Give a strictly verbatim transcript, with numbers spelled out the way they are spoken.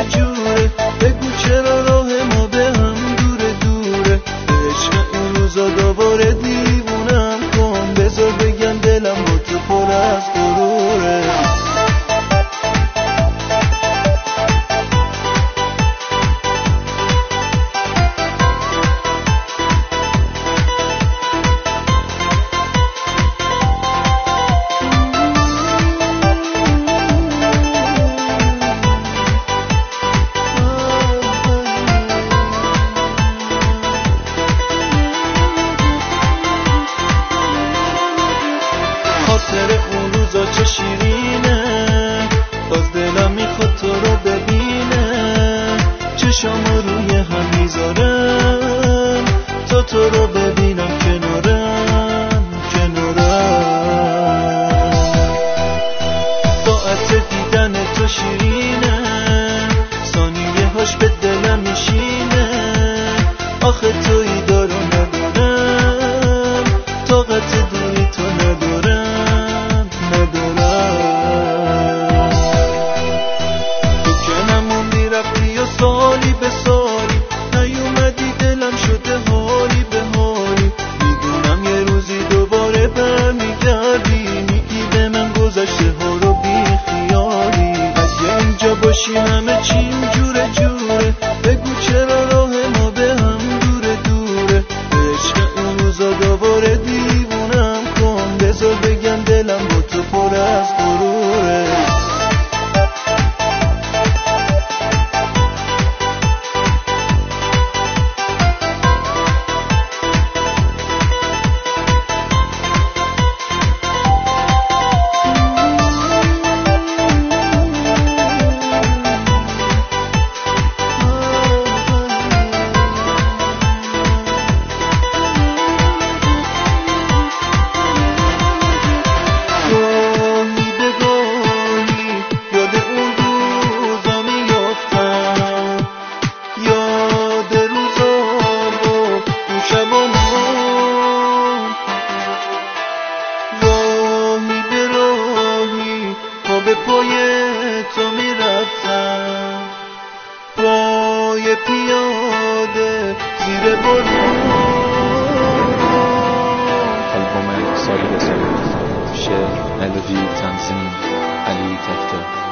جوره جوره، بگو چرا راه ما به هم دوره دوره. به عشق اون روزا دوباره دیوونم کن، بذار بگم دلم با تو پر از غروره. خاطر اون روزا چه شیرینه، باز دلم میخواد تو رو ببینه. چشامو روی هم میذارم تا تو رو ببینم کنارم کنارم. ساعت دیدن تو شیرینه، ثانیه هاش به دلم میشینه. آخه تویی دارو ندارم، طاقت دوری تو ندارم. سالی به سالی نیومدی، دلم شده حالی به حالی. میدونم یه روزی دوباره برمیگردی، میگی به من گذشته ها رو بی خیالی. اگه اینجا باشی همه چیم جوره جوره، بگو چرا راه ما به هم دوره دوره. به عشق اون روزا دوباره دیوونم کن، بذار بگم دلم با تو پر از غروره. به پای تو میرفتم، پای پیاده زیر بارون. آلبوم سالی به سالی، شعر، ملودی، تنظیم علی تک‌تو.